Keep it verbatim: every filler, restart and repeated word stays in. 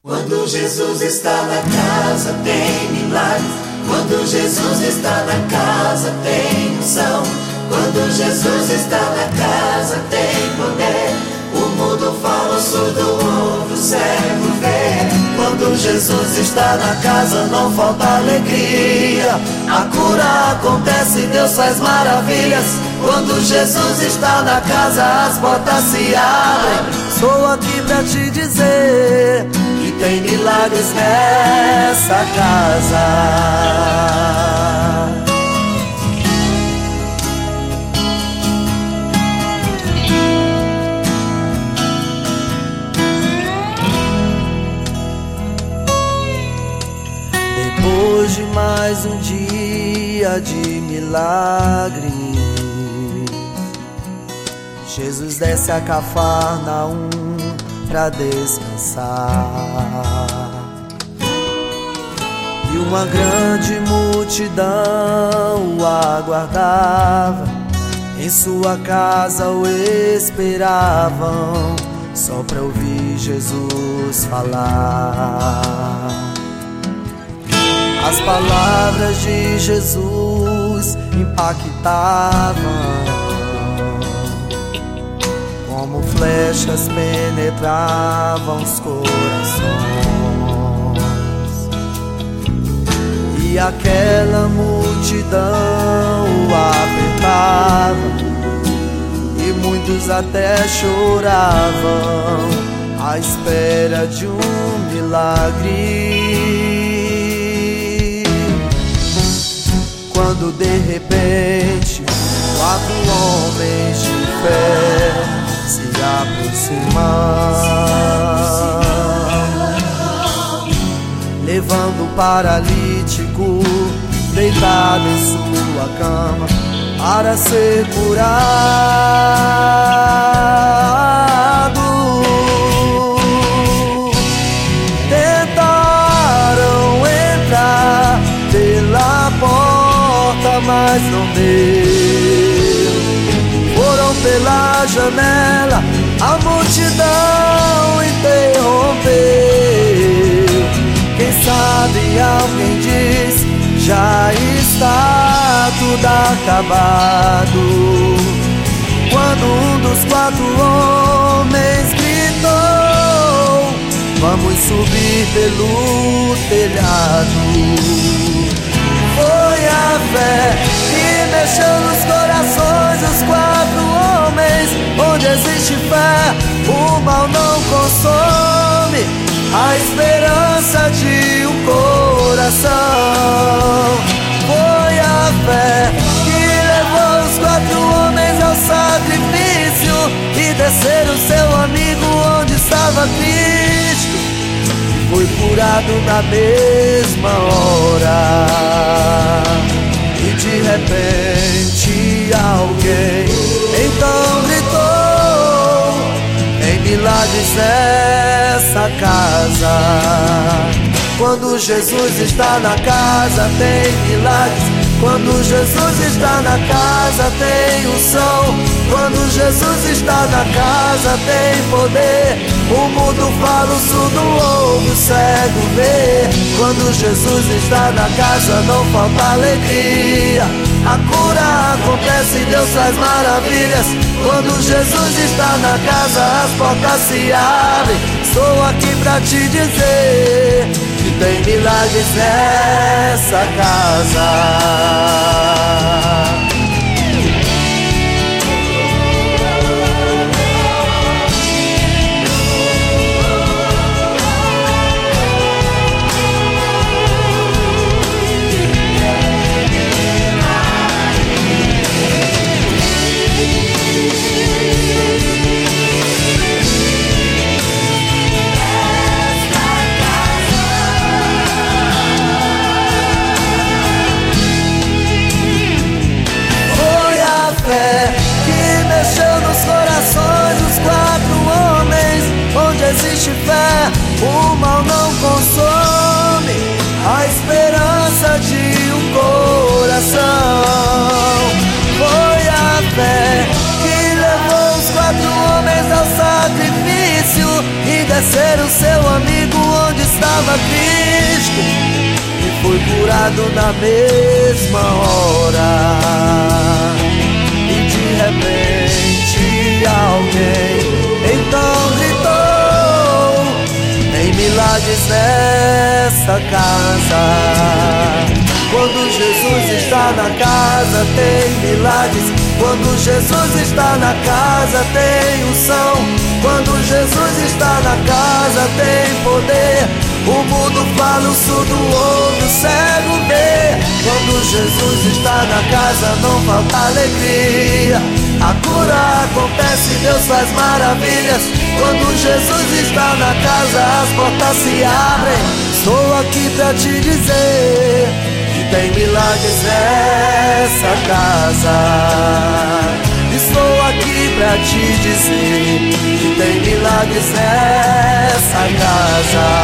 Quando Jesus está na casa tem milagres. Quando Jesus está na casa tem unção. Quando Jesus está na casa tem poder. O mudo fala, o surdo ouve, o cego vê. Quando Jesus está na casa não falta alegria. A cura acontece, Deus faz maravilhas. Quando Jesus está na casa as portas se abrem. Estou aqui pra te dizer que tem milagres nessa casa. Depois de mais um dia de milagres, Jesus desce a Cafarnaum pra descansar. E uma grande multidão o aguardava. Em sua casa o esperavam, só pra ouvir Jesus falar. As palavras de Jesus impactavam, como flechas penetravam os corações. E aquela multidão o apertava, e muitos até choravam à espera de um milagre. Quando de repente quatro homens de fé se aproximam, levando o paralítico deitado em sua cama para ser curado. Tentaram entrar pela porta, mas não deu. Foram pela janela, a multidão interrompeu. Quem sabe alguém diz, já está tudo acabado. Quando um dos quatro homens gritou, vamos subir pelo telhado. Foi a fé que mexeu nos corações dos quatro homens. Onde existe fé, o mal não consome a esperança de um coração. Foi a fé que levou os quatro homens ao sacrifício e descer o seu amigo onde estava Cristo. Foi curado na mesma hora. E de repente alguém então gritou, tem milagres nessa casa. Quando Jesus está na casa tem milagres. Quando Jesus está na casa tem unção. Quando Jesus está na casa tem poder. O mudo fala, o surdo ouve, o cego vê. Quando Jesus está na casa não falta alegria. A cura acontece, Deus faz maravilhas. Quando Jesus está na casa as portas se abrem. Estou aqui pra te dizer que tem milagres nessa casa. Existe fé, o mal não consome a esperança de um coração. Foi a fé que levou os quatro homens ao sacrifício e descer o seu amigo onde estava Cristo e foi curado na mesma hora. E de repente alguém então gritou: tem milagres nessa casa. Quando Jesus está na casa tem milagres. Quando Jesus está na casa tem unção. Quando Jesus está na casa tem poder. O mundo fala, o surdo ouve, o cego vê. Quando Jesus está na casa não falta alegria. A cura acontece, Deus faz maravilhas. Quando Jesus está na casa as portas se abrem. Estou aqui pra te dizer que tem milagres nessa casa. Estou aqui pra te dizer que tem milagres nessa casa.